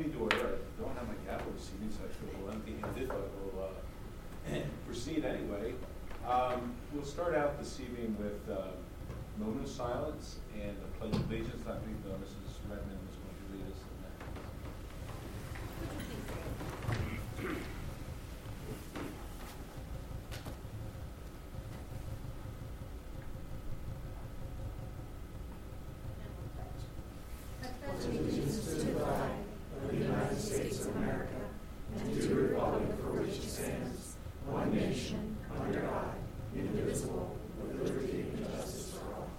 meeting to order. I don't have my gavel this evening, so I feel a little empty-handed, but we'll proceed anyway. We'll start out this evening with a moment of silence and the Pledge of Allegiance. I think Mrs. Redmond is going to lead us in that. Allegiance to the flag of the United States of America and to the republic for which it stands, one nation, under God, indivisible, with liberty and justice for all.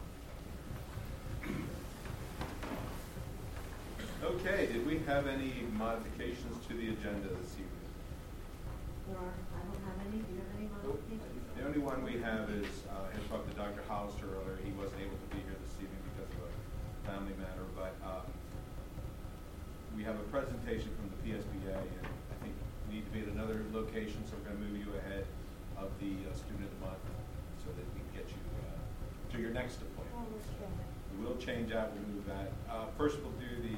Okay, did we have any modifications to the agenda this evening? I don't have any. Do you have any modifications? The only one we have is, I talked to Dr. Hollister earlier. He wasn't able to be here this evening because of a family matter, but we have a presentation from the PSBA, and I think we need to be at another location, so we're going to move you ahead of the Student of the Month so that we can get you to your next appointment. We will change out, we'll move that. First, we'll do the,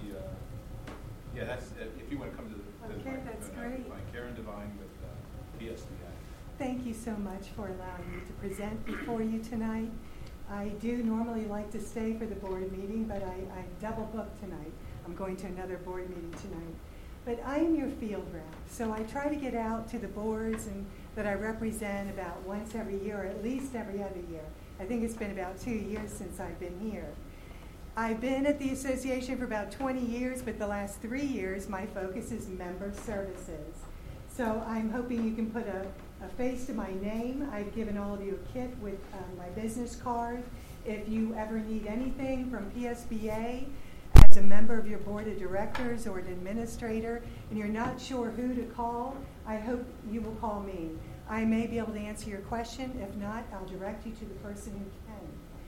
that's, if you want to come to the Okay, that's great. Karen Devine with PSBA. Thank you so much for allowing me to present before you tonight. I do normally like to stay for the board meeting, but I double booked tonight. I'm going to another board meeting tonight. But I am your field rep, so I try to get out to the boards and that I represent about once every year, or at least every other year. I think it's been about 2 years since I've been here. I've been at the association for about 20 years, but the last 3 years my focus is member services. So I'm hoping you can put a face to my name. I've given all of you a kit with my business card. If you ever need anything from PSBA, as a member of your board of directors or an administrator, and you're not sure who to call, I hope you will call me. I may be able to answer your question. If not, I'll direct you to the person who can.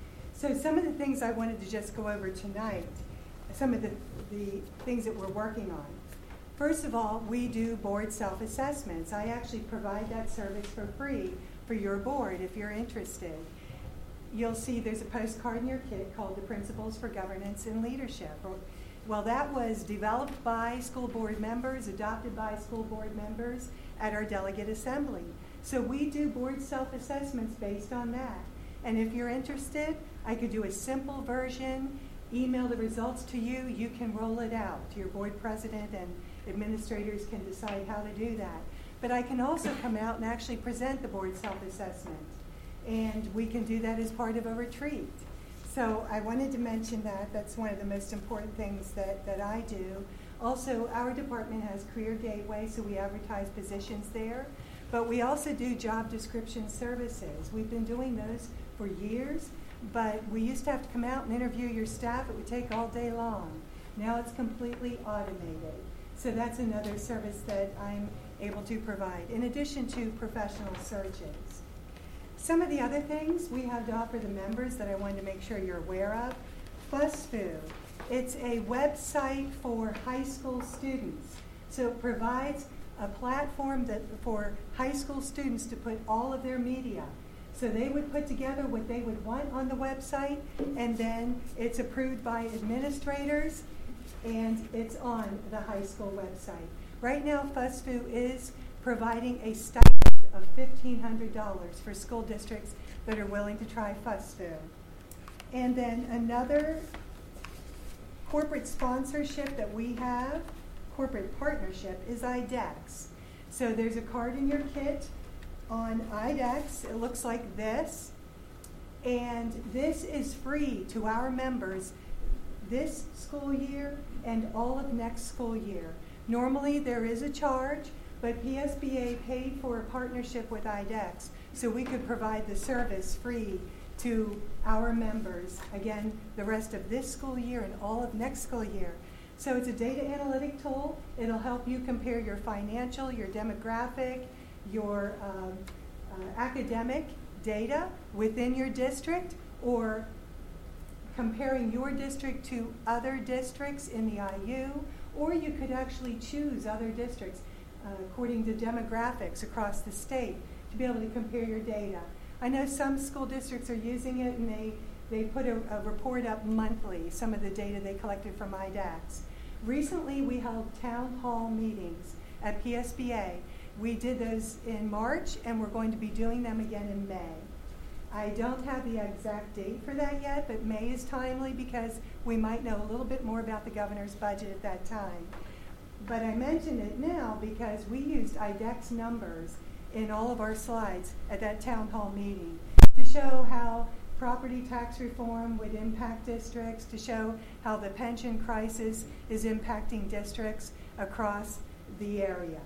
So some of the things I wanted to just go over tonight, some of the things that we're working on. First of all, we do board self-assessments. I actually provide that service for free for your board if you're interested. You'll see there's a postcard in your kit called the Principles for Governance and Leadership. Well, that was developed by school board members, adopted by school board members at our delegate assembly. So we do board self-assessments based on that. And if you're interested, I could do a simple version, email the results to you. You can roll it out. Your board president and administrators can decide how to do that. But I can also come out and actually present the board self-assessment. And we can do that as part of a retreat. So I wanted to mention that. That's one of the most important things that I do. Also, our department has Career Gateway, so we advertise positions there. But we also do job description services. We've been doing those for years, but we used to have to come out and interview your staff. It would take all day long. Now it's completely automated. So that's another service that I'm able to provide, in addition to professional searches. Some of the other things we have to offer the members that I wanted to make sure you're aware of. FUSFU. It's a website for high school students. So it provides a platform for high school students to put all of their media. So they would put together what they would want on the website, and then it's approved by administrators, and it's on the high school website. Right now, FUSFU is providing a stipend of $1,500 for school districts that are willing to try FUSFU. And then another corporate sponsorship that we have, corporate partnership, is IDEX. So there's a card in your kit on IDEX. It looks like this. And this is free to our members this school year and all of next school year. Normally there is a charge, but PSBA paid for a partnership with IDEX so we could provide the service free to our members, again, the rest of this school year and all of next school year. So it's a data analytic tool. It'll help you compare your financial, your demographic, your academic data within your district, or comparing your district to other districts in the IU, or you could actually choose other districts according to demographics across the state to be able to compare your data. I know some school districts are using it, and they put a report up monthly, some of the data they collected from IDEX. Recently, we held town hall meetings at PSBA. We did those in March, and we're going to be doing them again in May. I don't have the exact date for that yet, but May is timely because we might know a little bit more about the governor's budget at that time. But I mention it now because we used IDEX numbers in all of our slides at that town hall meeting to show how property tax reform would impact districts, to show how the pension crisis is impacting districts across the area.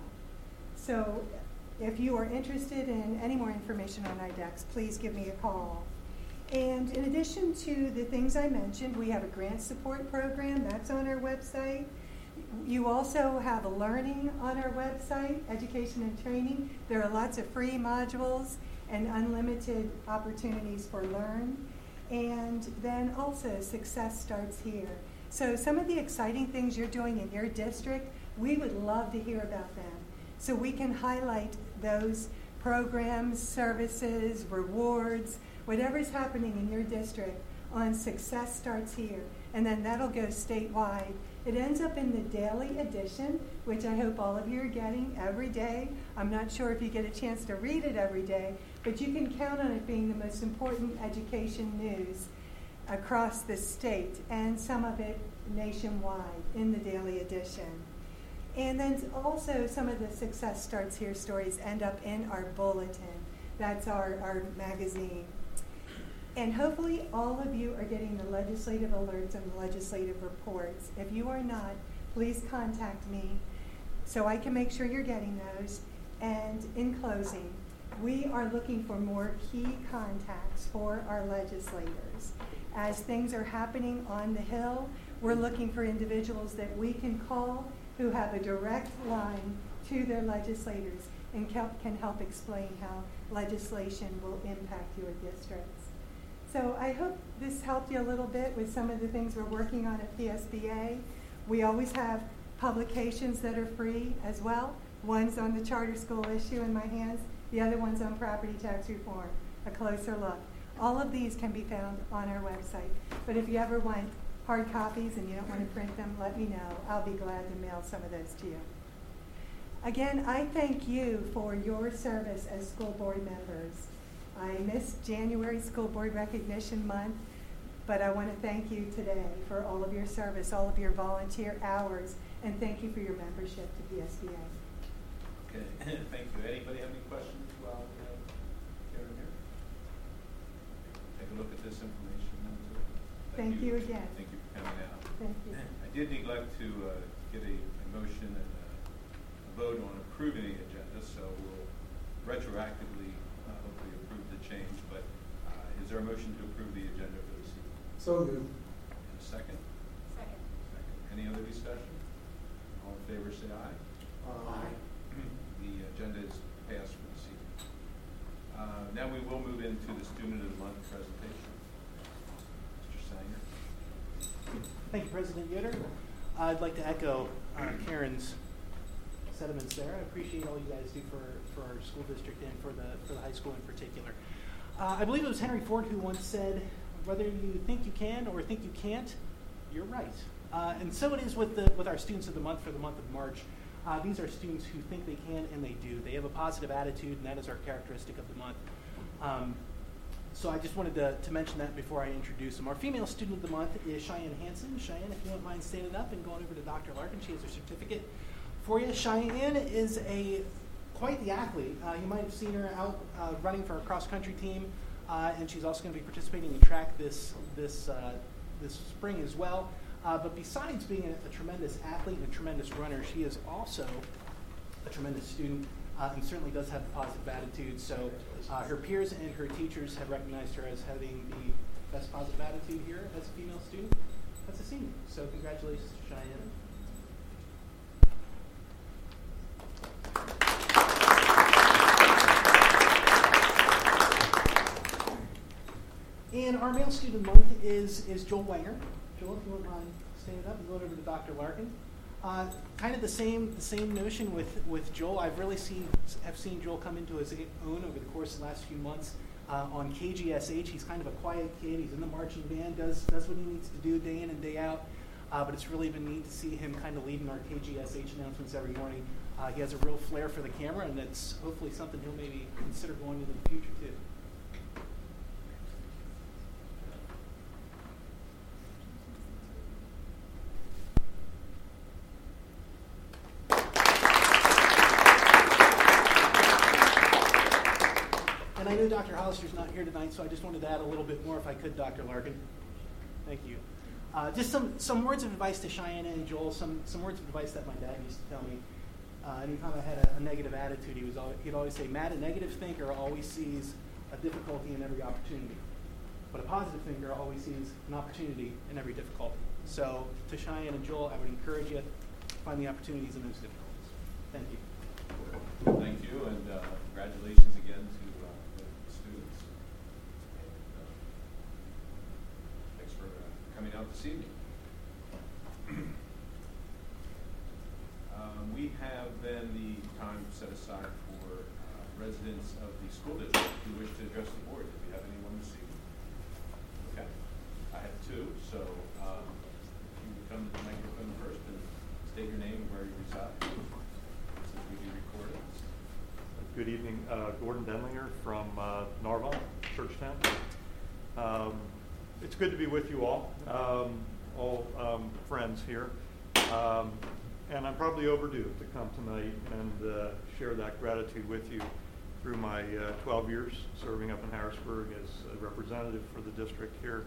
So if you are interested in any more information on IDEX, please give me a call. And in addition to the things I mentioned, we have a grant support program that's on our website. You also have a learning on our website, education and training. There are lots of free modules and unlimited opportunities for learn. And then also Success Starts Here. So some of the exciting things you're doing in your district, we would love to hear about them. So we can highlight those programs, services, rewards, whatever's happening in your district on Success Starts Here. And then that'll go statewide. It ends up in the daily edition, which I hope all of you are getting every day. I'm not sure if you get a chance to read it every day, but you can count on it being the most important education news across the state, and some of it nationwide in the daily edition. And then also some of the Success Starts Here stories end up in our bulletin. That's our magazine. And hopefully all of you are getting the legislative alerts and the legislative reports. If you are not, please contact me so I can make sure you're getting those. And in closing, we are looking for more key contacts for our legislators. As things are happening on the Hill, we're looking for individuals that we can call who have a direct line to their legislators and can help explain how legislation will impact your districts. So I hope this helped you a little bit with some of the things we're working on at PSBA. We always have publications that are free as well. One's on the charter school issue in my hands. The other one's on property tax reform, a closer look. All of these can be found on our website. But if you ever want hard copies and you don't want to print them, let me know. I'll be glad to mail some of those to you. Again, I thank you for your service as school board members. I missed January School Board Recognition Month, but I want to thank you today for all of your service, all of your volunteer hours, and thank you for your membership to PSBA. Okay, thank you. Anybody have any questions while we have Karen here? Take a look at this information. Thank you again. Thank you for coming out. Thank you. I did neglect to get a motion and a vote on approving the agenda, so we'll retroactively hopefully approve the change. But is there a motion to approve the agenda for this evening? So moved. And a second? Second. Second. Any other discussion? All in favor, say aye. Aye. The agenda is passed for this evening. Now we will move into the Student of the Month presentation. Mr. Sanger. Thank you, President Yoder. I'd like to echo Karen's sentiments there. I appreciate all you guys do for our school district and for the high school in particular. I believe it was Henry Ford who once said, whether you think you can or think you can't, you're right. And so it is with our Students of the Month for the month of March. These are students who think they can and they do. They have a positive attitude, and that is our characteristic of the month. So I just wanted to mention that before I introduce them. Our female student of the month is Cheyenne Hansen. Cheyenne, if you don't mind standing up and going over to Dr. Larkin, she has her certificate for you. Cheyenne is quite the athlete. You might have seen her out running for our cross-country team, and she's also going to be participating in track this spring as well. But besides being a tremendous athlete and a tremendous runner, she is also a tremendous student and certainly does have a positive attitude. So her peers and her teachers have recognized her as having the best positive attitude here as a female student as a senior. So congratulations to Cheyenne. And our male student of the month is Joel Wenger. Joel, if you wouldn't mind standing up and going over to Dr. Larkin. Kind of the same notion with Joel. I've really seen Joel come into his own over the course of the last few months on KGSH. He's kind of a quiet kid. He's in the marching band, does what he needs to do day in and day out. but it's really been neat to see him kind of leading our KGSH announcements every morning. He has a real flair for the camera, and that's hopefully something he'll maybe consider going into the future too. And I know Dr. Hollister's not here tonight, so I just wanted to add a little bit more if I could, Dr. Larkin. Thank you. Just some words of advice to Cheyenne and Joel, some words of advice that my dad used to tell me. Anytime I had a negative attitude, he'd always say, Matt, a negative thinker always sees a difficulty in every opportunity. But a positive thinker always sees an opportunity in every difficulty. So to Cheyenne and Joel, I would encourage you to find the opportunities in those difficulties. Thank you. Thank you, and congratulations again to the students. And, thanks for coming out this evening. We have then the time set aside for residents of the school district who wish to address the board. Do we have anyone this evening? Okay. I have two, so if you would come to the microphone first and state your name and where you reside. Since we do recordings. Good evening, Gordon Denlinger from Narva, Churchtown. It's good to be with you all friends here. And I'm probably overdue to come tonight and share that gratitude with you through my 12 years serving up in Harrisburg as a representative for the district here.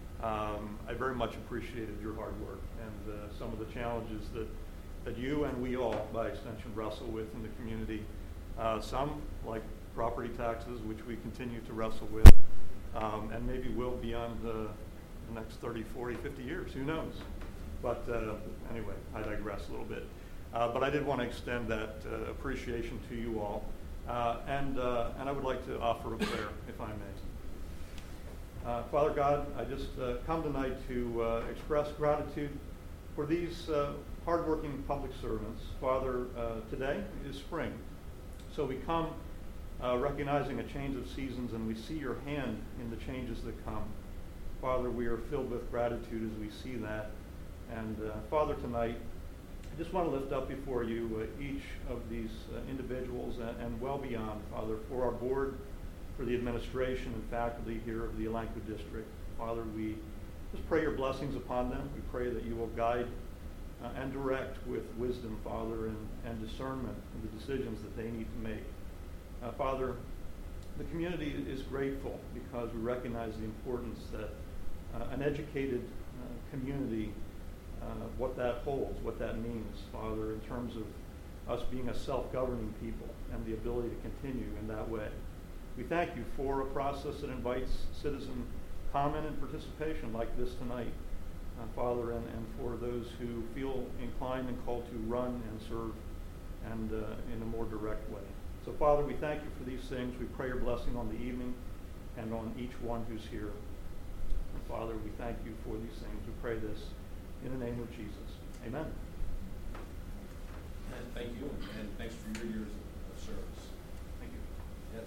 I very much appreciated your hard work and some of the challenges that you and we all, by extension, wrestle with in the community. Some, like property taxes, which we continue to wrestle with, and maybe will beyond the next 30, 40, 50 years. Who knows? But anyway, I digress a little bit. But I did want to extend that appreciation to you all. And I would like to offer a prayer, if I may. Father God, I just come tonight to express gratitude for these hardworking public servants. Father, today is spring. So we come recognizing a change of seasons, and we see your hand in the changes that come. Father, we are filled with gratitude as we see that. And Father, tonight, I just want to lift up before you each of these individuals and well beyond, Father, for our board, for the administration and faculty here of the Elanco District. Father, we just pray your blessings upon them. We pray that you will guide and direct with wisdom, Father, and discernment in the decisions that they need to make. Father, the community is grateful because we recognize the importance that an educated community, what that holds, what that means, Father, in terms of us being a self-governing people and the ability to continue in that way. We thank you for a process that invites citizen comment and participation like this tonight, Father, and for those who feel inclined and called to run and serve and in a more direct way. So, Father, we thank you for these things. We pray your blessing on the evening and on each one who's here. And Father, we thank you for these things. We pray this in the name of Jesus. Amen. And thank you, and thanks for your years of service. Thank you. Yes.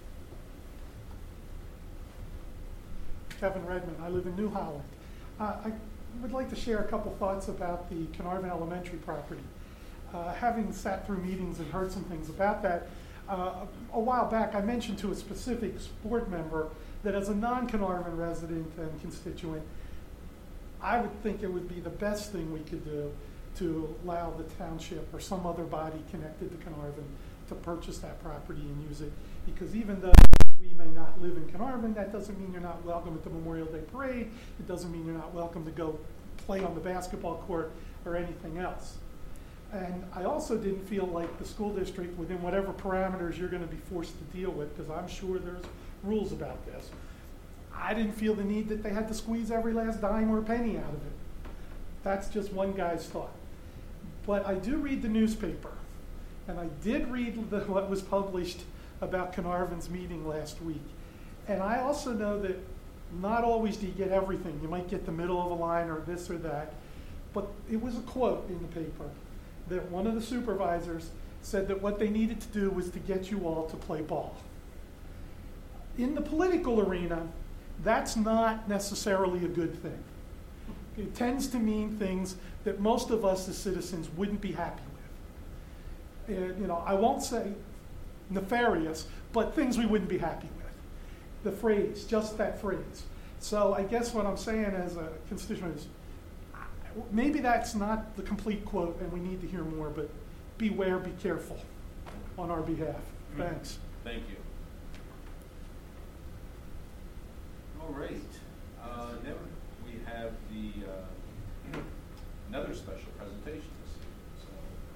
Kevin Redmond. I live in New Holland. I would like to share a couple thoughts about the Carnarvon Elementary property. Having sat through meetings and heard some things about that, a while back I mentioned to a specific board member that as a non-Carnarvon resident and constituent, I would think it would be the best thing we could do to allow the township or some other body connected to Carnarvon to purchase that property and use it. Because even though we may not live in Carnarvon, that doesn't mean you're not welcome at the Memorial Day Parade. It doesn't mean you're not welcome to go play on the basketball court or anything else. And I also didn't feel like the school district, within whatever parameters you're going to be forced to deal with, because I'm sure there's rules about this, I didn't feel the need that they had to squeeze every last dime or penny out of it. That's just one guy's thought. But I do read the newspaper, and I did read what was published about Carnarvon's meeting last week. And I also know that not always do you get everything. You might get the middle of a line or this or that. But it was a quote in the paper that one of the supervisors said that what they needed to do was to get you all to play ball. In the political arena, that's not necessarily a good thing. It tends to mean things that most of us as citizens wouldn't be happy with. And, I won't say nefarious, but things we wouldn't be happy with. The phrase, just that phrase. So I guess what I'm saying as a constituent is, maybe that's not the complete quote and we need to hear more, but beware, be careful on our behalf. Thanks. Thank you. All right. Then we have another special presentation this evening. So,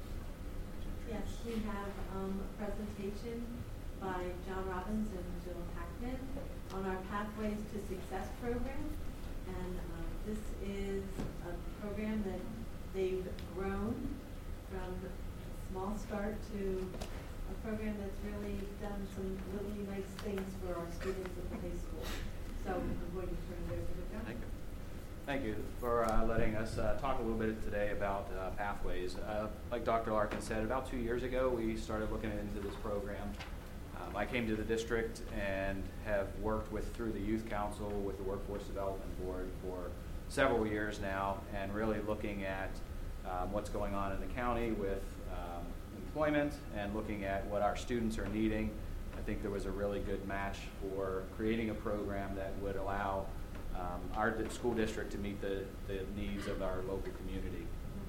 Yes, we have a presentation by John Robbins and Jill Hackman on our Pathways to Success program. And this is a program that they've grown from a small start to a program that's really done some really nice things for our students at the high school. So I'm going to turn it over to John. Thank you. Thank you for letting us talk a little bit today about Pathways. Like Dr. Larkin said, about 2 years ago we started looking into this program. I came to the district and have worked through the Youth Council with the Workforce Development Board for several years now, and really looking at what's going on in the county with employment and looking at what our students are needing. I think there was a really good match for creating a program that would allow our school district to meet the needs of our local community.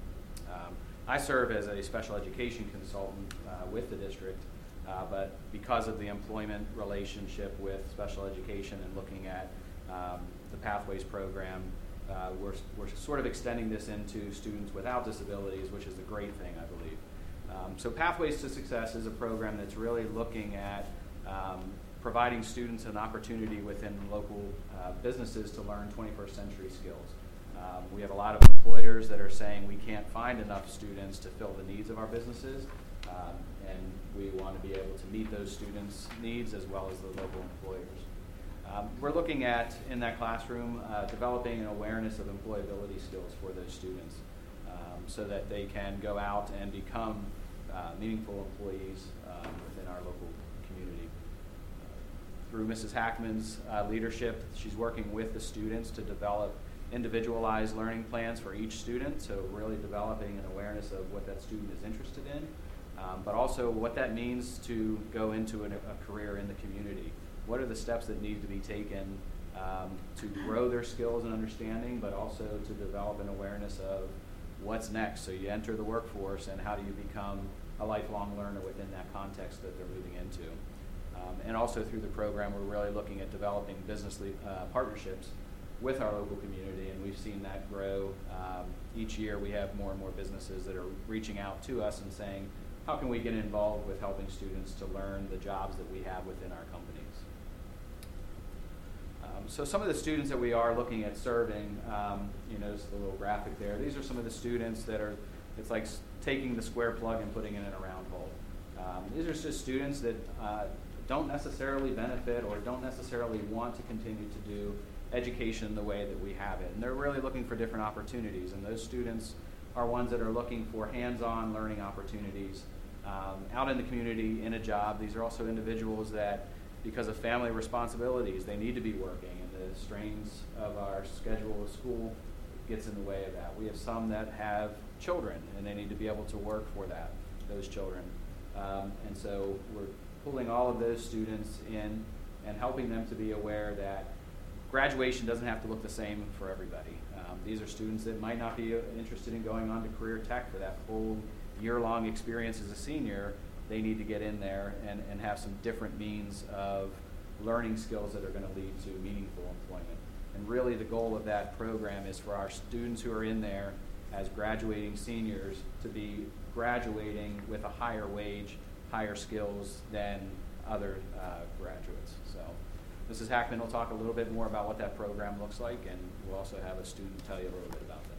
I serve as a special education consultant with the district, but because of the employment relationship with special education and looking at the Pathways program, we're sort of extending this into students without disabilities, which is a great thing, I believe. So Pathways to Success is a program that's really looking at providing students an opportunity within local businesses to learn 21st century skills. We have a lot of employers that are saying we can't find enough students to fill the needs of our businesses, and we want to be able to meet those students' needs as well as the local employers. We're looking at, in that classroom, developing an awareness of employability skills for those students so that they can go out and become meaningful employees within our local community. Through Mrs. Hackman's leadership, she's working with the students to develop individualized learning plans for each student, so really developing an awareness of what that student is interested in, but also what that means to go into a career in the community. What are the steps that need to be taken to grow their skills and understanding, but also to develop an awareness of what's next. So you enter the workforce, and how do you become a lifelong learner within that context that they're moving into. And also through the program, we're really looking at developing business partnerships with our local community, and we've seen that grow. Each year we have more and more businesses that are reaching out to us and saying, how can we get involved with helping students to learn the jobs that we have within our companies? So some of the students that we are looking at serving, you notice the little graphic there. These are some of the students that are, it's like taking the square plug and putting it in a round hole. These are just students that don't necessarily benefit or don't necessarily want to continue to do education the way that we have it. And they're really looking for different opportunities. And those students are ones that are looking for hands-on learning opportunities out in the community, in a job. These are also individuals that, because of family responsibilities, they need to be working, and the strains of our schedule of school gets in the way of that. We have some that have children, and they need to be able to work for those children. And so we're pulling all of those students in and helping them to be aware that graduation doesn't have to look the same for everybody. These are students that might not be interested in going on to career tech for that full year-long experience as a senior. They need to get in there and have some different means of learning skills that are going to lead to meaningful employment. And really the goal of that program is for our students who are in there as graduating seniors to be graduating with a higher wage, higher skills than other graduates. So Mrs. Hackman will talk a little bit more about what that program looks like, and we'll also have a student tell you a little bit about that.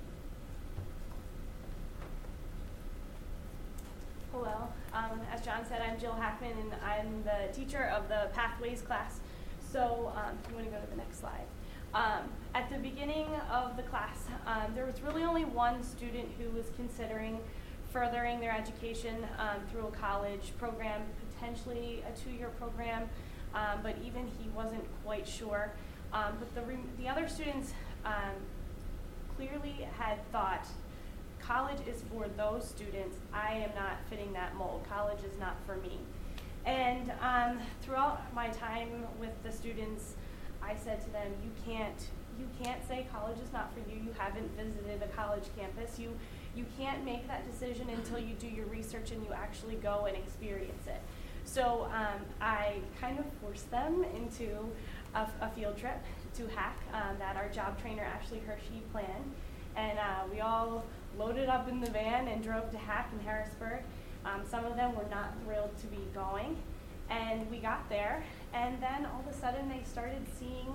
Hello. As John said, I'm Jill Hackman, and I'm the teacher of the Pathways class. So you want to go to the next slide. At the beginning of the class, there was really only one student who was considering furthering their education through a college program, potentially a 2-year program, but even he wasn't quite sure. But the other students clearly had thought, college is for those students. I am not fitting that mold. College is not for me. And throughout my time with the students, I said to them, you can't say college is not for you. You haven't visited a college campus. You can't make that decision until you do your research and you actually go and experience it. So I kind of forced them into a field trip to HAC that our job trainer, Ashley Hershey, planned. And we all loaded up in the van and drove to HAC in Harrisburg. Some of them were not thrilled to be going. And we got there, and then all of a sudden they started seeing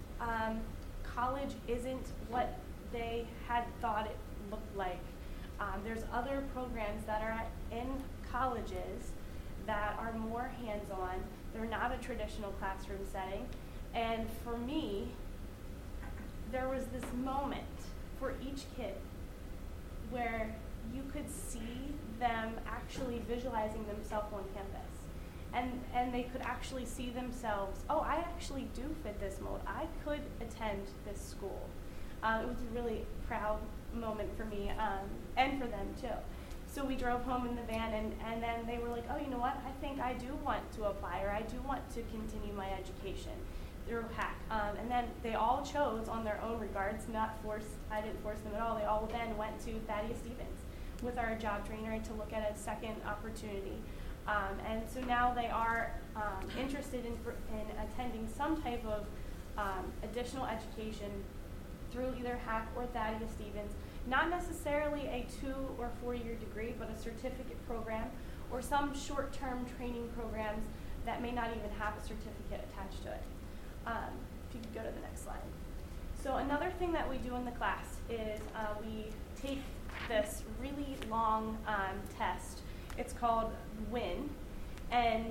college isn't what they had thought it looked like. There's other programs that are in colleges that are more hands-on. They're not a traditional classroom setting. And for me, there was this moment for each kid where you could see them actually visualizing themselves on campus. And they could actually see themselves, oh, I actually do fit this mold. I could attend this school. It was a really proud moment for me and for them too. So we drove home in the van, and then they were like, oh, you know what? I think I do want to apply, or I do want to continue my education through HAC. And then they all chose on their own regards, not forced. I didn't force them at all. They all then went to Thaddeus Stevens with our job trainer to look at a second opportunity. And so now they are interested in attending some type of additional education through either HAC or Thaddeus Stevens. Not necessarily a 2 or 4 year degree, but a certificate program or some short-term training programs that may not even have a certificate attached to it. If you could go to the next slide. So another thing that we do in the class is we take this really long test. It's called WIN, and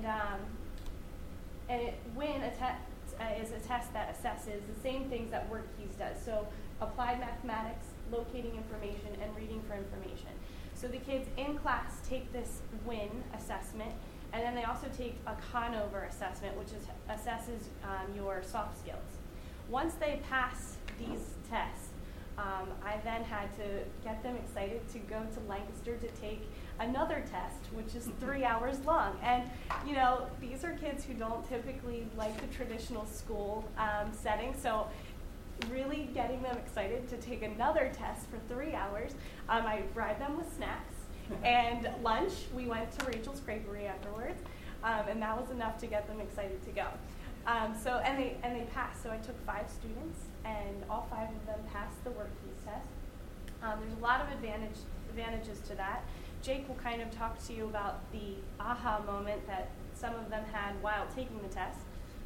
WIN is a test that assesses the same things that WorkKeys does. So applied mathematics, locating information, and reading for information. So the kids in class take this WIN assessment, and then they also take a Conover assessment, which assesses your soft skills. Once they pass these tests, I then had to get them excited to go to Lancaster to take another test, which is 3 hours long. And, you know, these are kids who don't typically like the traditional school setting, so really getting them excited to take another test for 3 hours. I bribed them with snacks and lunch. We went to Rachel's Creperie afterwards, and that was enough to get them excited to go. And they passed. So I took 5 students, and all 5 of them passed the WorkKeys test. There's a lot of advantages to that. Jake will kind of talk to you about the aha moment that some of them had while taking the test.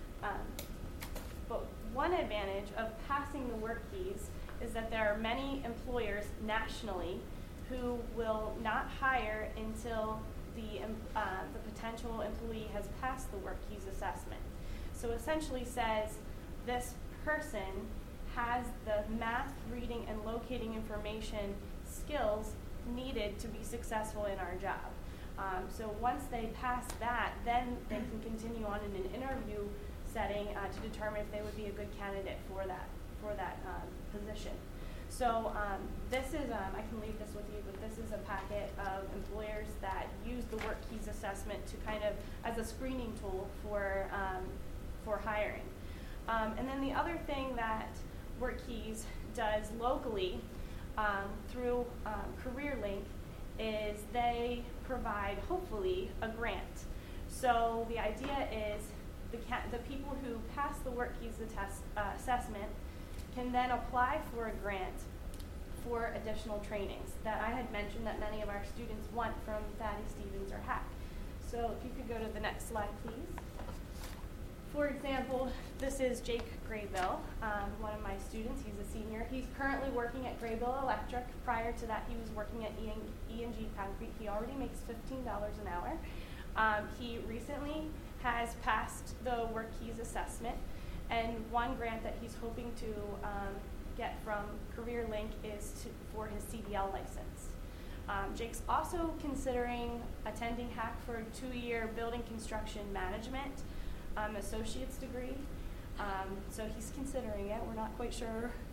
But one advantage of passing the WorkKeys is that there are many employers nationally who will not hire until the potential employee has passed the WorkKeys assessment. So essentially says this person has the math, reading, and locating information skills needed to be successful in our job. So once they pass that, then they can continue on in an interview setting to determine if they would be a good candidate for that position. So this is, I can leave this with you, but this is a packet of employers that use the WorkKeys assessment to kind of as a screening tool for hiring. And then the other thing that WorkKeys does locally through CareerLink is they provide, hopefully, a grant. So the idea is the people who pass the WorkKeys assessment can then apply for a grant for additional trainings that I had mentioned that many of our students want from Thaddeus Stevens or HAC. So if you could go to the next slide, please. For example, this is Jake Graybill, one of my students. He's a senior. He's currently working at Graybill Electric. Prior to that, he was working at E&G Concrete. He already makes $15 an hour. He recently has passed the WorkKeys assessment, and one grant that he's hoping to get from CareerLink is for his CDL license. Jake's also considering attending HAC for a 2-year building construction management associate's degree. So he's considering it. We're not quite sure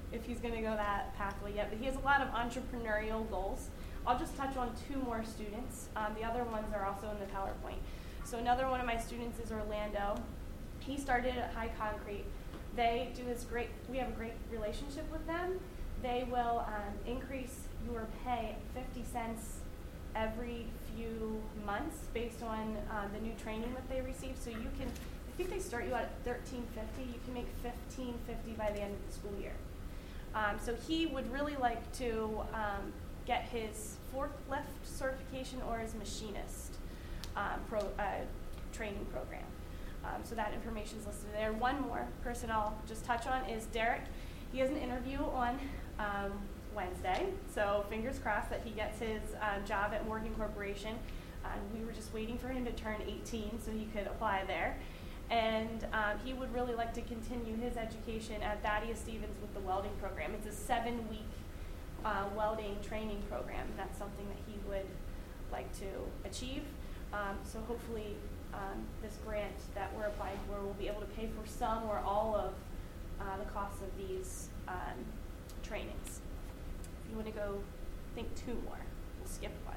if he's going to go that pathway yet, but he has a lot of entrepreneurial goals. I'll just touch on 2 more students. The other ones are also in the PowerPoint. So another one of my students is Orlando. He started at High Concrete. They do this great, we have a great relationship with them. They will increase your pay 50 cents every few months based on the new training that they receive. So you can, I think they start you out at $13.50. You can make $15.50 by the end of the school year. So he would really like to get his forklift certification or his machinist training program. So that information is listed there. One more person I'll just touch on is Derek. He has an interview on Wednesday, so fingers crossed that he gets his job at Morgan Corporation. We were just waiting for him to turn 18 so he could apply there. And he would really like to continue his education at Thaddeus Stevens with the welding program. It's a 7-week welding training program. That's something that he would like to achieve. So hopefully this grant that we're applying for will be able to pay for some or all of the costs of these trainings. If you want to go, I think 2 more. We'll skip one.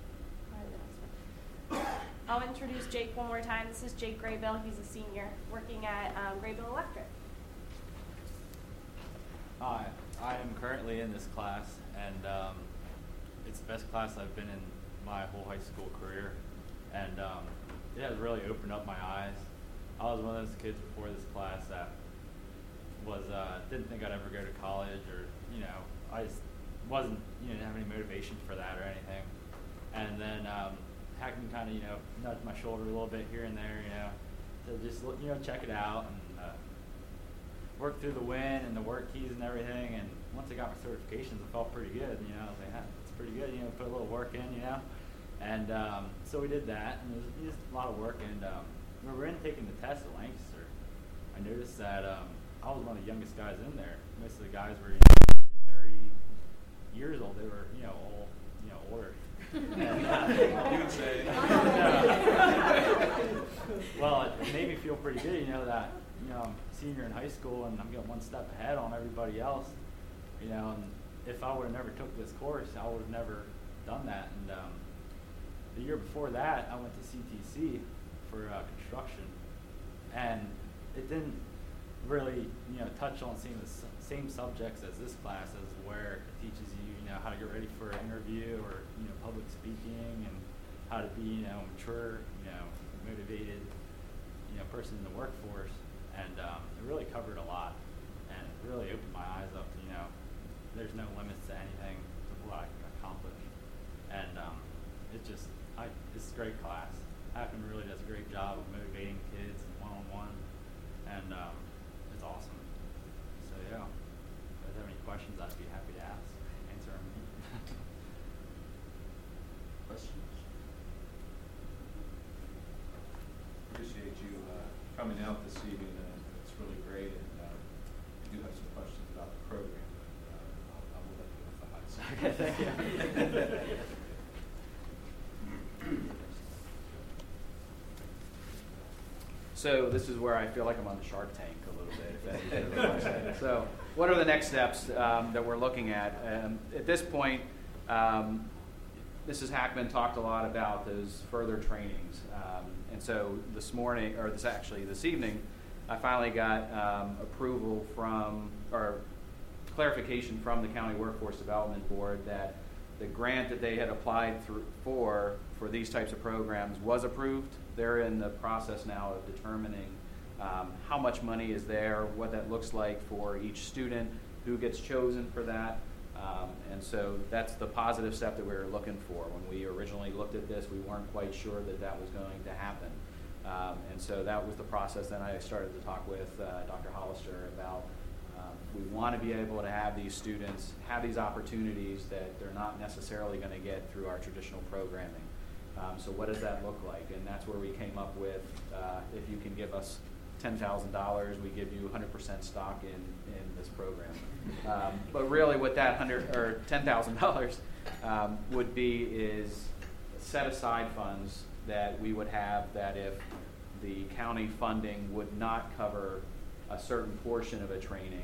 The next one. I'll introduce Jake one more time. This is Jake Graybill. He's a senior working at Graybill Electric. Hi, I am currently in this class, and it's the best class I've been in my whole high school career, and it has really opened up my eyes. I was one of those kids before this class that was didn't think I'd ever go to college, or I just wasn't didn't have any motivation for that or anything, and then Hackman kind of nudged my shoulder a little bit here and there, to just check it out and work through the wind and the work keys and everything. And once I got my certifications, it felt pretty good. I was like, it's pretty good. Put a little work in, and so we did that, and it was just a lot of work. And when we were in taking the test at Lancaster, I noticed that I was one of the youngest guys in there. Most of the guys were 30 years old. They were older. You would say. Well, it made me feel pretty good, that I'm a senior in high school and I'm getting one step ahead on everybody else, and if I would have never took this course, I would have never done that. And the year before that, I went to CTC for construction, and it didn't really touch on the same subjects as this class, as where it teaches you how to get ready for an interview, or public speaking, and how to be mature, motivated person in the workforce. And it really covered a lot, and it really opened my eyes up to there's no limits to anything to what I can accomplish. And it's a great class. Hackman really does a great job of motivating kids one-on-one, and it's awesome. So yeah, if you have any questions, I'd be happy to answer them. Questions? Appreciate you coming out this evening. It's really great, and I do have some questions about the program, but I will let you aside. Okay, thank you. So this is where I feel like I'm on the Shark Tank a little bit. So what are the next steps that we're looking at? At this point, Mrs. Hackman talked a lot about those further trainings. And so this evening, I finally got approval or clarification from the County Workforce Development Board that the grant that they had applied for these types of programs was approved. They're in the process now of determining how much money is there, what that looks like for each student, who gets chosen for that. And so that's the positive step that we were looking for. When we originally looked at this, we weren't quite sure that was going to happen. And so that was the process. Then I started to talk with Dr. Hollister about we want to be able to have these students have these opportunities that they're not necessarily going to get through our traditional programming. So what does that look like? And that's where we came up with, if you can give us $10,000, we give you 100% stock in this program. But really what that $10,000 would be is set aside funds that we would have, that if the county funding would not cover a certain portion of a training,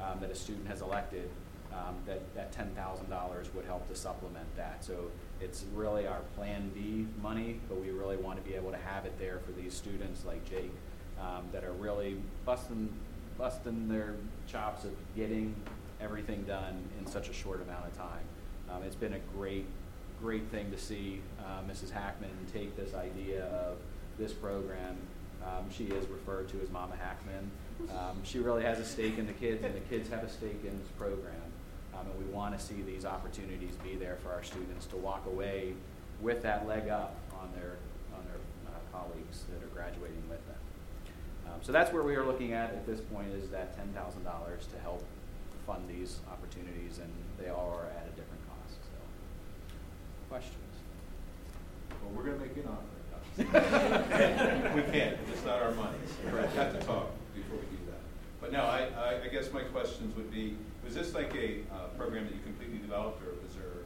that a student has elected, that $10,000 would help to supplement that. So it's really our Plan B money, but we really want to be able to have it there for these students like Jake that are really busting their chops of getting everything done in such a short amount of time. It's been a great thing to see Mrs. Hackman take this idea of this program. She is referred to as Mama Hackman. She really has a stake in the kids, and the kids have a stake in this program. And we want to see these opportunities be there for our students to walk away with that leg up on their colleagues that are graduating with them. So that's where we are looking at this point, is that $10,000 to help fund these opportunities, and they all are at a different cost. So, questions? Well, we're going to make you an offer. We can't. It's not our money. We have to talk before we do that. But no, I guess my questions would be, was this like a program that you completely developed, or is there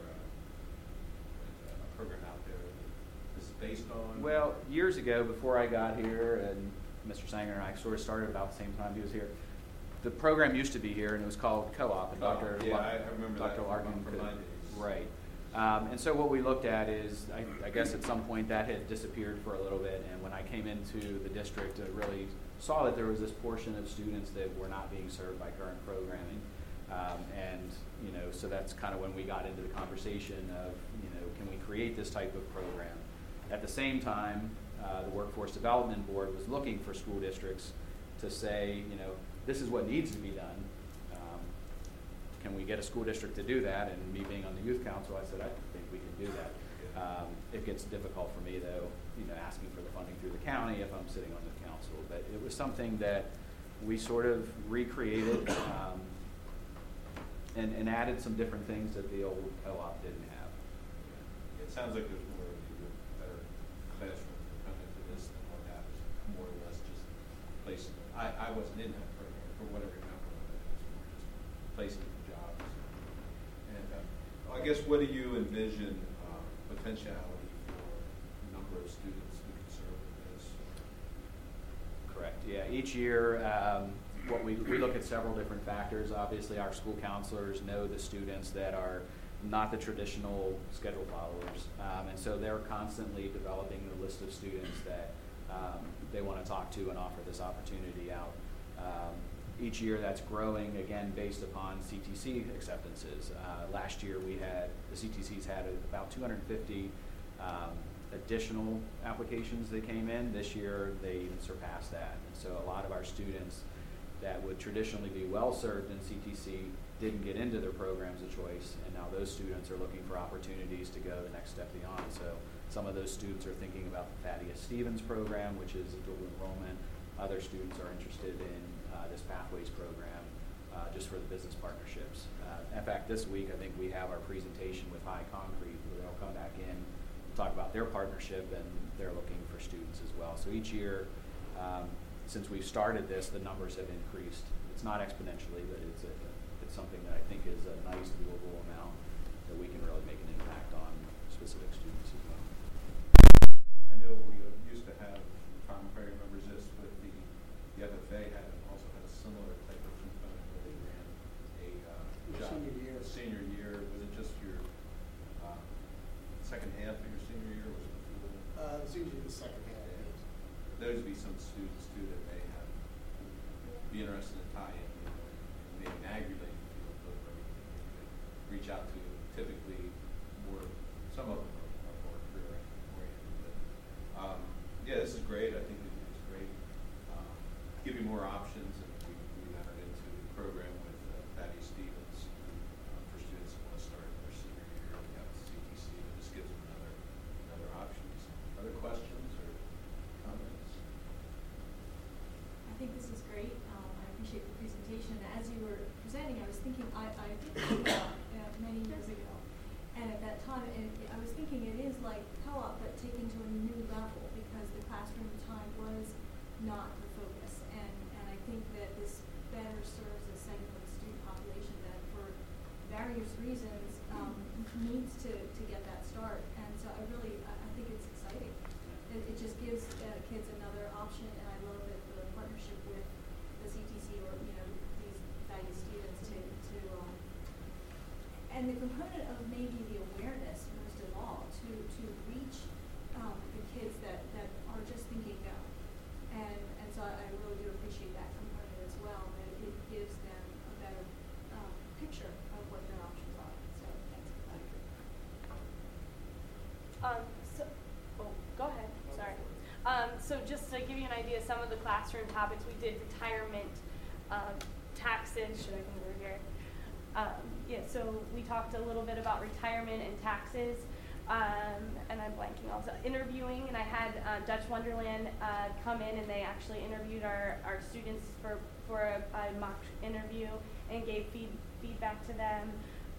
a program out there that this is based on? Well, years ago, before I got here, and Mr. Sanger and I sort of started about the same time he was here, the program used to be here, and it was called Co-op. And I remember Dr. that Larkin from my days. Right. And so what we looked at is, I guess at some point that had disappeared for a little bit, and when I came into the district, I really saw that there was this portion of students that were not being served by current programming. And, so that's kind of when we got into the conversation of, can we create this type of program? At the same time, the Workforce Development Board was looking for school districts to say, this is what needs to be done. Can we get a school district to do that? And me being on the youth council, I said, I think we can do that. It gets difficult for me, though, asking for the funding through the county if I'm sitting on the council. But it was something that we sort of recreated and added some different things that the old co-op didn't have. It sounds like there's more of a better classroom component to this than what happens. More or less just placing. I wasn't in that program for whatever reason. It's more just placing jobs. And I guess, what do you envision potentiality for the number of students we can serve with this? Correct. Yeah. Each year, we look at several different factors. Obviously, our school counselors know the students that are not the traditional schedule followers, and so they're constantly developing the list of students that they want to talk to and offer this opportunity out. Each year that's growing, again, based upon CTC acceptances. Last year the CTCs had about 250 additional applications that came in. This year they even surpassed that. And so a lot of our students that would traditionally be well served in CTC didn't get into their programs of choice, and now those students are looking for opportunities to go the next step beyond. So some of those students are thinking about the Thaddeus Stevens program, which is a dual enrollment. Other students are interested in this Pathways program, just for the business partnerships. In fact, this week I think we have our presentation with High Concrete, where they'll come back in, talk about their partnership, and they're looking for students as well. So each year, since we've started this, the numbers have increased. It's not exponentially, but it's something that I think is a nice doable amount that we can really make an impact on specific students as well. I know we used to have, Tom Perry remembers this, but the FFA also had a similar type of component where they ran a job. Senior year. Was it just your second half of your senior year? Was it before? It's usually the second half. Those would be some students too that may have be interested in tie in, maybe an aggregating field program you could reach out to. Typically, some of them are more career oriented. But yeah, this is great. I think it's great. Give you more options, and we entered into the program with Thaddeus Stevens for students who want to start their senior year. We have CTC, and this gives them another options. Other questions or comments? I think this is great. I appreciate the presentation. As you were presenting, I was thinking, I did many years ago, and at that time, I was thinking it is like co-op, but taken to a new level, because the classroom time was not the focus, and I think that this better serves a segment of the student population that, for various reasons, needs to get that start. And so I think it's exciting. It just gives kids another option, and I love that the partnership with the CTC or these Maggie Stevens and the component of maybe the awareness most of all to reach the kids that are just thinking no. And so I really do appreciate that component as well, that it gives them a better picture of what their options are. So thanks for that. Go ahead. Sorry. So just to give you an idea, some of the classroom topics we did: retirement, taxes. Should I come over here? So we talked a little bit about retirement and taxes, and I'm blanking also. Interviewing, and I had Dutch Wonderland come in, and they actually interviewed our students for a mock interview and gave feedback to them.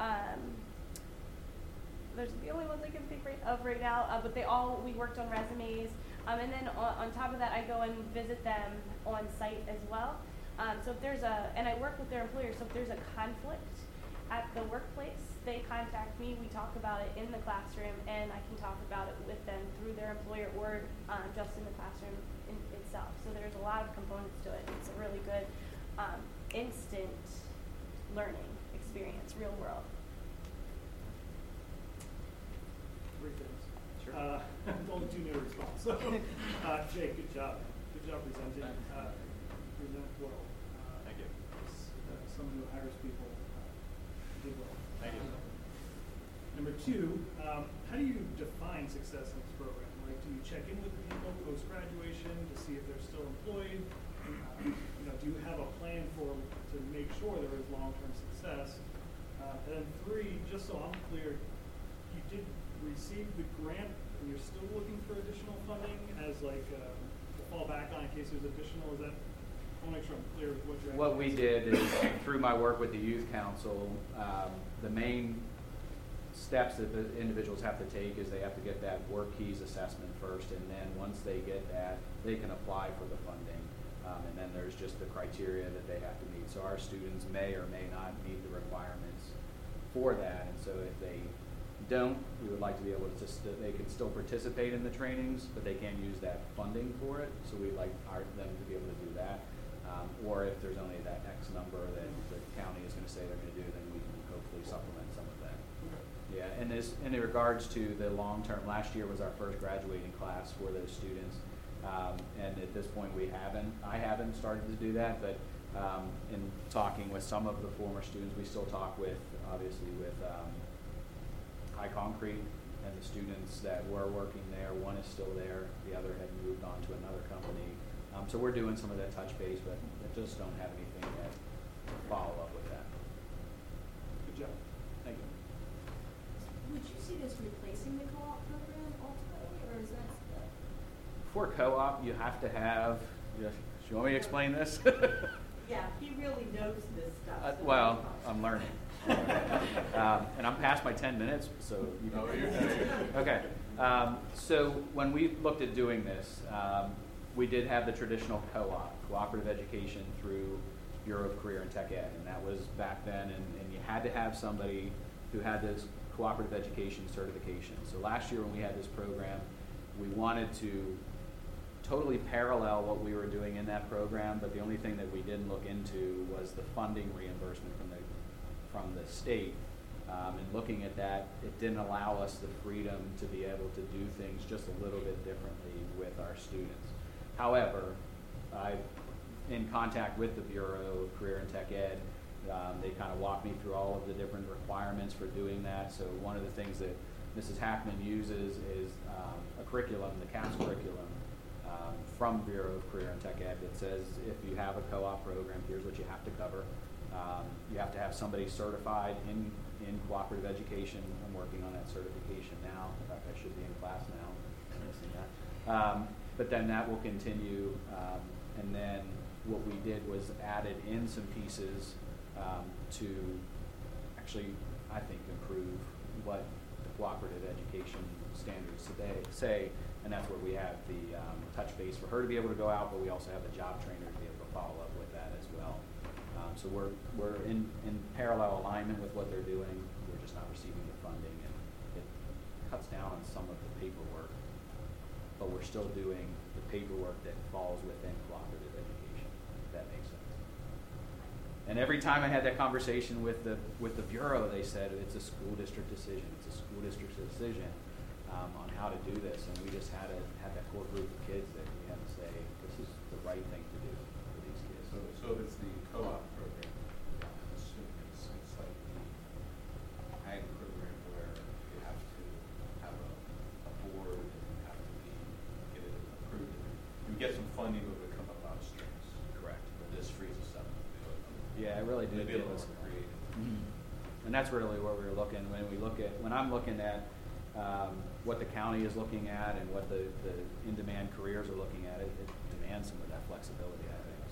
Those are the only ones I can think of right now, but we worked on resumes. And then on top of that, I go and visit them on site as well. So if there's and I work with their employers, so if there's a conflict at the workplace, they contact me, we talk about it in the classroom, and I can talk about it with them through their employer or just in the classroom itself. So there's a lot of components to it. It's a really good instant learning experience, real world. Three things. Sure. Only 2 new response. So, Jake, good job. Good job presenting. Present well. Thank you. As someone who hires people, did well. Thank you. Number 2, how do you define success in this program? Like, do you check in with the people post-graduation to see if they're still employed? Do you have a plan to make sure there is long-term success? And then 3, just so I'm clear, you did receive the grant and you're still looking for additional funding as like to fall back on in case there's additional? Is that? I want to make sure I'm clear with what you're. What we did is, through my work with the Youth Council, the main steps that the individuals have to take is they have to get that work keys assessment first, and then once they get that, they can apply for the funding. And then there's just the criteria that they have to meet. So our students may or may not meet the requirements for that, and so if they don't, we would like to be able to, they can still participate in the trainings, but they can't use that funding for it. So we'd like them to be able to do that. Or if there's only that X number that the county is going to say they're going to do, then we can hopefully supplement some of that. Okay. Yeah, and in regards to the long term, last year was our first graduating class for those students. And at this point I haven't started to do that, but in talking with some of the former students, we still talk with, obviously with High Concrete and the students that were working there. One is still there, the other had moved on to another company. So we're doing some of that touch base, but I just don't have anything yet to follow up with that. Good job. Thank you. Would you see this replacing the co-op program ultimately, or is that For co-op, you have to have, do you want me to explain this? Yeah, he really knows this stuff. So Well, I'm learning. And I'm past my 10 minutes, so you can. Okay. So when we looked at doing this, we did have the traditional cooperative education through Bureau of Career and Tech Ed, and that was back then, and you had to have somebody who had this cooperative education certification. So last year when we had this program, we wanted to totally parallel what we were doing in that program, but the only thing that we didn't look into was the funding reimbursement from the state. And looking at that, it didn't allow us the freedom to be able to do things just a little bit differently with our students. However, I'm in contact with the Bureau of Career and Tech Ed. They kind of walked me through all of the different requirements for doing that. So one of the things that Mrs. Hackman uses is a curriculum, the CAPS curriculum, from Bureau of Career and Tech Ed that says if you have a co-op program, here's what you have to cover. You have to have somebody certified in cooperative education. I'm working on that certification now. In fact, I should be in class now. I'm missing that. But then that will continue. And then what we did was added in some pieces to actually, I think, improve what the cooperative education standards today say. And that's where we have the touch base for her to be able to go out, but we also have the job trainer to be able to follow up with that as well. So we're in parallel alignment with what they're doing. We're just not receiving the funding, and it cuts down on some of the paperwork. But we're still doing the paperwork that falls within cooperative education, if that makes sense. And every time I had that conversation with the bureau, they said it's a school district decision. It's a school district's decision on how to do this. And we just had that core group of kids that we had to say this is the right thing to do for these kids. So it's the co-op program. I'm assuming it's like the ag program where you have to have a board and you have to get it approved. You get some funding, but it would come up out of strings. Correct. But this frees us up. Yeah, it really did Maybe a give little us more creative. And that's really where we were looking when I'm looking at what the county is looking at and what the in-demand careers are looking at. It demands some of that flexibility, I think.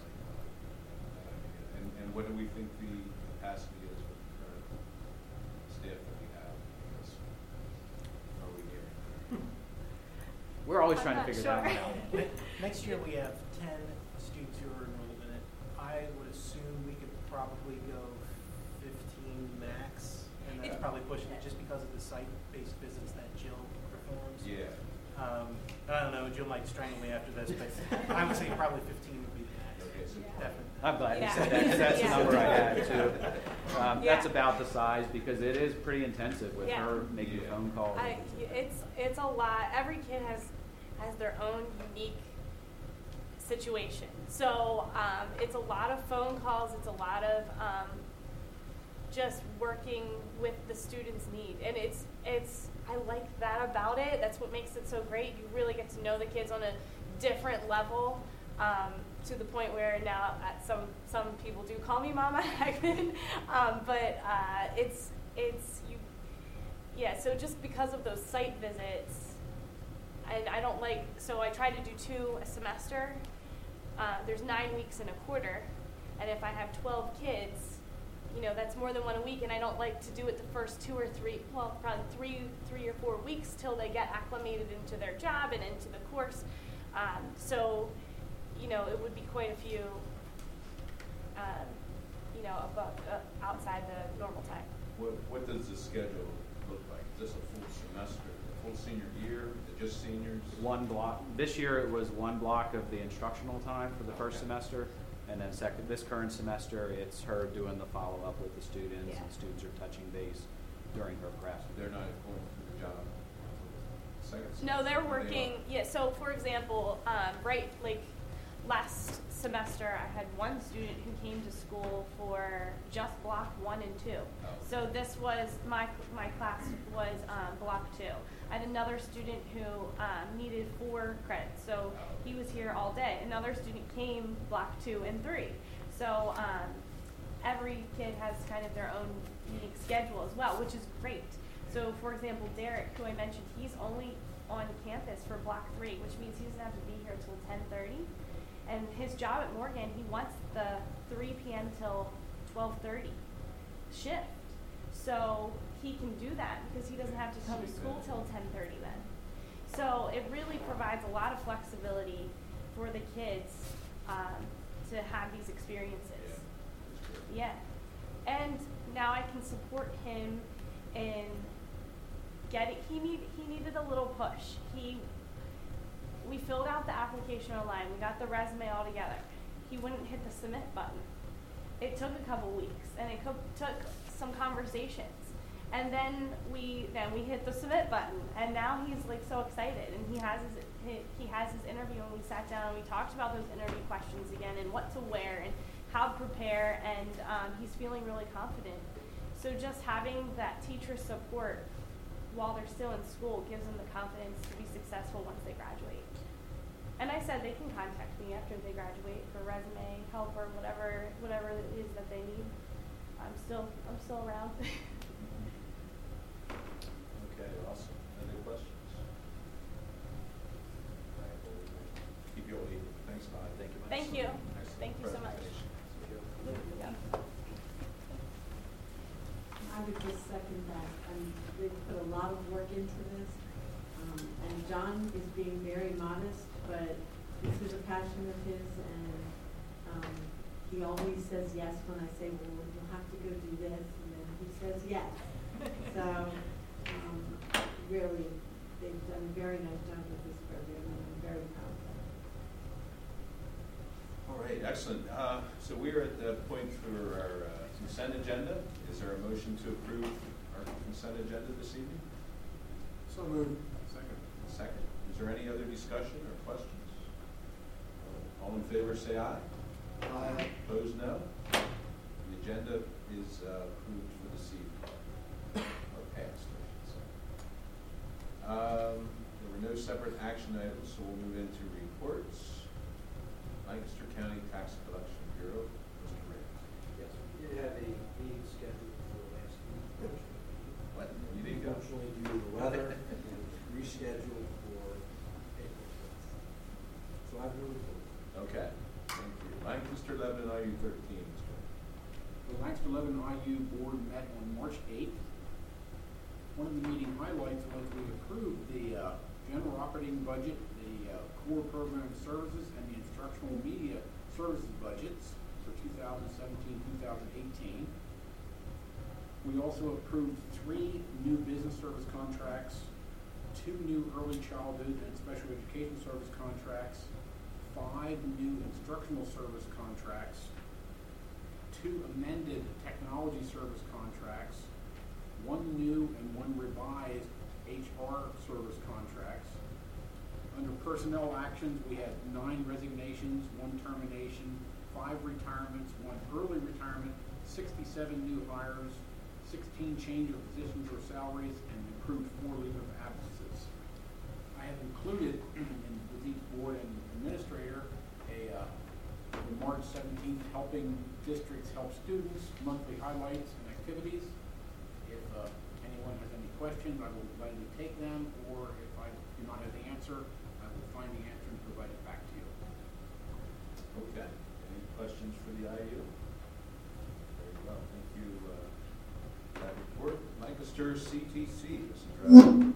And what do we think the capacity is with the current staff that we have? Are we here? We're always I'm trying to not figure sure. that one out. Next year we have 10 students who are enrolled in it. I would assume we could probably go 15 max, and that's probably pushing it just because of the site-based visits that Jill performs. Yeah. I don't know, Jill might strangle me after this, but I would say probably 15 would be the max. Okay, so Definitely. I'm glad you Yeah. said that, 'cause that's the Yeah. number I had too. That's Yeah. about the size because it is pretty intensive with Yeah. her making Yeah. phone calls. It's a lot. Every kid has their own unique situation. So it's a lot of phone calls. It's a lot of just working with the student's need, and I like that about it. That's what makes it so great. You really get to know the kids on a different level, to the point where now some people do call me Mama Hackman, but it's you. Yeah. So just because of those site visits, and I don't like. So I try to do 2 a semester. There's 9 weeks in a quarter, and if I have 12 kids, that's more than 1 a week, and I don't like to do it the first 2 or 3, well, probably 3 or 4 weeks till they get acclimated into their job and into the course. So, it would be quite a few, outside the normal time. What does the schedule look like? Is this a full semester, a full senior year? Is it just seniors? One block. This year it was one block of the instructional time for the first semester, and then this current semester it's her doing the follow-up with the students, Yeah. and students are touching base during her prep. They're not going through the job. Second No, they're semester, working. are. Yeah. So, for example, last semester, I had one student who came to school for just block 1 and 2. Oh. So this was my class was block 2. I had another student who needed 4 credits, so he was here all day. Another student came block 2 and 3. So every kid has kind of their own unique schedule as well, which is great. So, for example, Derek, who I mentioned, he's only on campus for block 3, which means he doesn't have to be here till 10:30. And his job at Morgan, he wants the 3 p.m. till 12:30 shift. So he can do that because he doesn't have to come to school till 10:30 then. So it really provides a lot of flexibility for the kids to have these experiences. Yeah. And now I can support him in getting, he needed a little push. We filled out the application online, we got the resume all together. He wouldn't hit the submit button. It took a couple weeks, and it took some conversations. And then we hit the submit button, and now he's like so excited, and he has his interview, and we sat down and we talked about those interview questions again, and what to wear, and how to prepare, and he's feeling really confident. So just having that teacher support while they're still in school gives them the confidence to be successful once they graduate. And I said they can contact me after they graduate for resume help or whatever it is that they need. I'm still around. Okay, awesome. Any questions? All right, we'll keep you all equal. Thanks, Todd. Thank you. Thank you. Excellent Thank you so much. presentation. Yeah. I would just second that. They've put a lot of work into this. And John is being very modest, but this is a passion of his, and he always says yes when I say, well, you'll have to go do this, and then he says yes. So really, they've done a very nice job with this program, and I'm very proud of them. All right, Excellent. So we're at the point for our consent agenda. Is there a motion to approve our consent agenda this evening? So moved. Second. Is there any other discussion or questions? All in favor, say aye. Aye. Opposed, no. The agenda is approved for this evening, or passed, I should say. There were no separate action items, so we'll move into reports. Lancaster County Tax Collection Bureau, Mr. Reyes. Yes, we did have a meeting scheduled for last week. What? You didn't go? Unfortunately, due to the weather, it was rescheduled for April 5th. So I've moved forward. Okay, thank you. Lancaster Lebanon IU 13, Mr. Reyes. The Lancaster Lebanon IU Board met on March 8th. One of the meeting highlights was we approved the general operating budget, the core program services, and the instructional media services budgets for 2017-2018. We also approved 3 new business service contracts, 2 new early childhood and special education service contracts, 5 new instructional service contracts, 2 amended technology service contracts, 1 new and 1 revised HR service contracts. Under personnel actions, we had 9 resignations, 1 termination, 5 retirements, 1 early retirement, 67 new hires, 16 change of positions or salaries, and improved 4 leave of absences. I have included with each board and administrator a March 17th Helping Districts Help Students monthly highlights and activities. If anyone has any questions, I will gladly take them, or if I do not have the answer, I will find the answer and provide it back to you. Okay. Any questions for the IU? Very well. Thank you for that report. Lancaster CTC, Mrs. Rowell.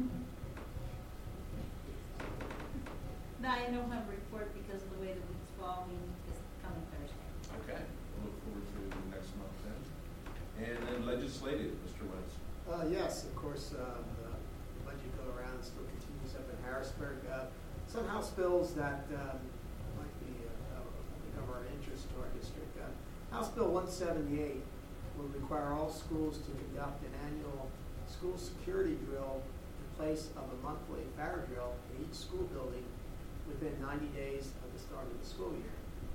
No, I don't have a report because of the way the weeks fall. Meeting is coming Thursday. Okay. We'll look forward to next month then. And then legislative, Mr. Wentz. Yes, of course, the budget go-around still continues up in Harrisburg. Some House bills that might be of our interest to our district. House Bill 178 will require all schools to conduct an annual school security drill in place of a monthly fire drill in each school building within 90 days of the start of the school year.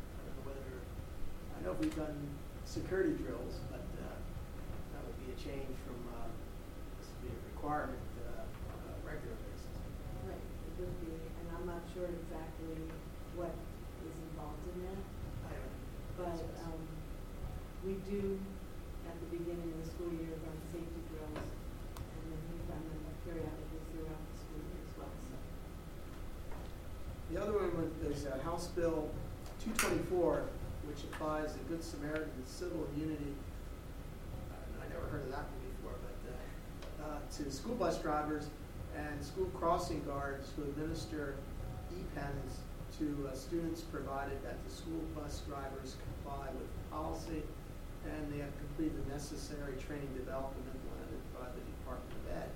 I know we've done security drills, but that would be a change from this would be a requirement on a regular basis. Right, it would be, and I'm not sure exactly what is involved in that. I don't But we do, at the beginning of the school year, run safety drills, and then we've done them periodically throughout the school year as well. So. The other one is House Bill 224, which applies the Good Samaritan civil immunity. I never heard of that one before, but to school bus drivers and school crossing guards who administer e-pens to students, provided that the school bus drivers comply with the policy and they have completed the necessary training development implemented by the Department of Ed.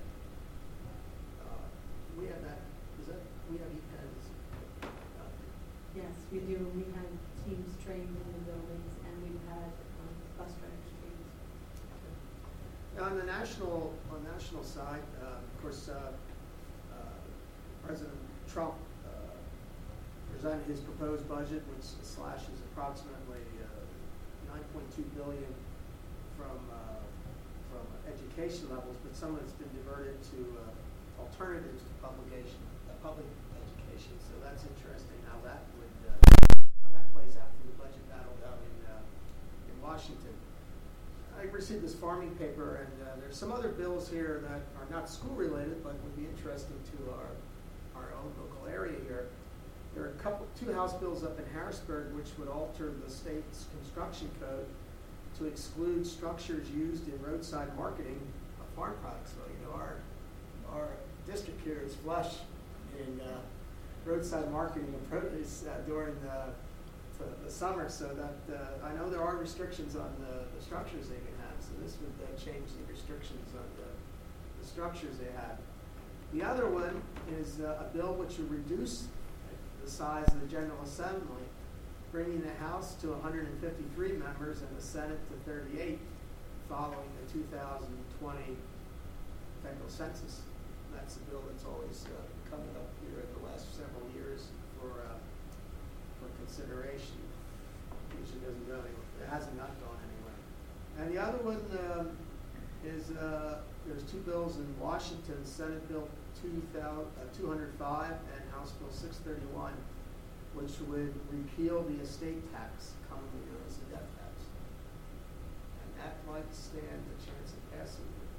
We have that. We have e-pens. Yes, we do. We have teams trained in the buildings, and we've had bus drivers trained. On the national side, of course, President Trump presented his proposed budget, which slashes approximately $9.2 billion from education levels, but some of it's been diverted to alternatives to public education. So that's interesting how that plays out through the budget battle down in Washington. I received this farming paper, and there's some other bills here that are not school related, but would be interesting to our own local area here. There are 2 House bills up in Harrisburg which would alter the state's construction code to exclude structures used in roadside marketing of farm products. So our district here is flush in roadside marketing of produce during the summer, so that I know there are restrictions on the structures they can have, so this would change the restrictions on the structures they have. The other one is a bill which would reduce the size of the General Assembly bringing the House to 153 members and the Senate to 38 following the 2020 federal census. That's a bill that's always coming up here in the last several years for consideration. Usually doesn't go anywhere. It hasn't not gone anywhere. And the other one is there's two bills in Washington, Senate Bill 205 and House Bill 631, which would repeal the estate tax, commonly known as the death tax. And that might stand a chance of passing with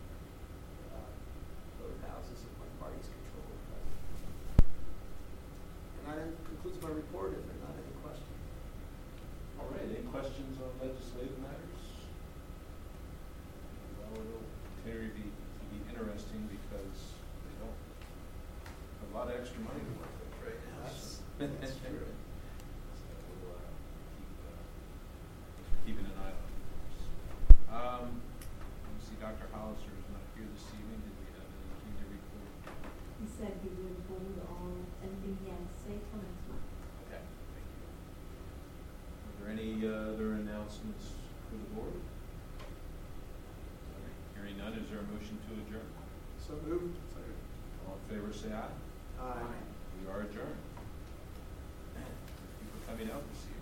both houses if one party's control of the president. And that concludes my report if there are not any questions. All right, any questions on legislative matters? Well, it'll continue to be interesting because they don't have a lot of extra money to work with right now. That's true. So we'll keeping an eye on it. Let me see, Dr. Hollister is not here this evening. Did we have anything to report? He said he would hold on anything he had to say till next month. Okay, thank you. Are there any other announcements for the board? All right, hearing none, is there a motion to adjourn? So moved. All in favor, say aye. Aye. We are adjourned. Thank you for coming out this evening.